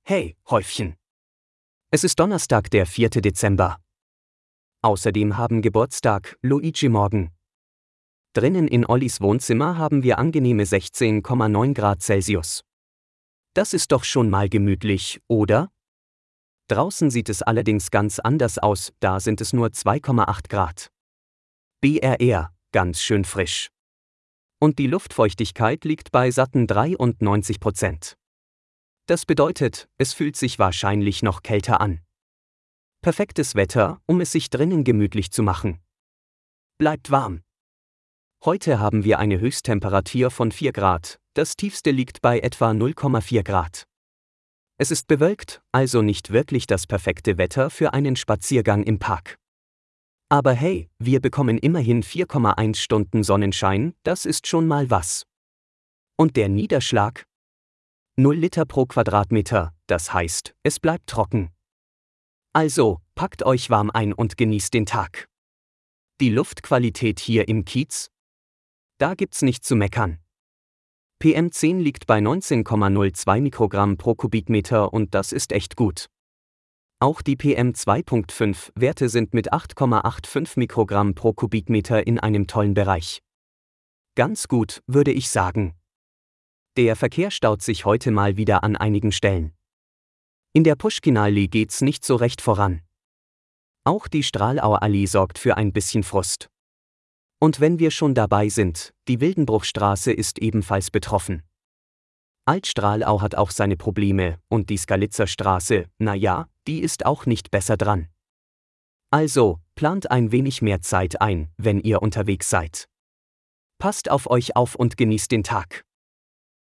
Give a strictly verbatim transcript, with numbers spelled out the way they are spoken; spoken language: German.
Hey, Häufchen. Es ist Donnerstag, der vierte Dezember. Außerdem haben Geburtstag Luigi morgen. Drinnen in Ollis Wohnzimmer haben wir angenehme sechzehn Komma neun Grad Celsius. Das ist doch schon mal gemütlich, oder? Draußen sieht es allerdings ganz anders aus, da sind es nur zwei Komma acht Grad. B R R, ganz schön frisch. Und die Luftfeuchtigkeit liegt bei satten dreiundneunzig Prozent. Das bedeutet, es fühlt sich wahrscheinlich noch kälter an. Perfektes Wetter, um es sich drinnen gemütlich zu machen. Bleibt warm. Heute haben wir eine Höchsttemperatur von vier Grad, das tiefste liegt bei etwa null Komma vier Grad. Es ist bewölkt, also nicht wirklich das perfekte Wetter für einen Spaziergang im Park. Aber hey, wir bekommen immerhin vier Komma eins Stunden Sonnenschein, das ist schon mal was. Und der Niederschlag? null Liter pro Quadratmeter, das heißt, es bleibt trocken. Also, packt euch warm ein und genießt den Tag. Die Luftqualität hier im Kiez? Da gibt's nicht zu meckern. P M zehn liegt bei neunzehn Komma null zwei Mikrogramm pro Kubikmeter und das ist echt gut. Auch die P M zwei Komma fünf Werte sind mit acht Komma fünfundachtzig Mikrogramm pro Kubikmeter in einem tollen Bereich. Ganz gut, würde ich sagen. Der Verkehr staut sich heute mal wieder an einigen Stellen. In der Puschkinallee geht's nicht so recht voran. Auch die Strahlauer Allee sorgt für ein bisschen Frust. Und wenn wir schon dabei sind, die Wildenbruchstraße ist ebenfalls betroffen. Altstrahlau hat auch seine Probleme und die Skalitzerstraße, naja, die ist auch nicht besser dran. Also, plant ein wenig mehr Zeit ein, wenn ihr unterwegs seid. Passt auf euch auf und genießt den Tag.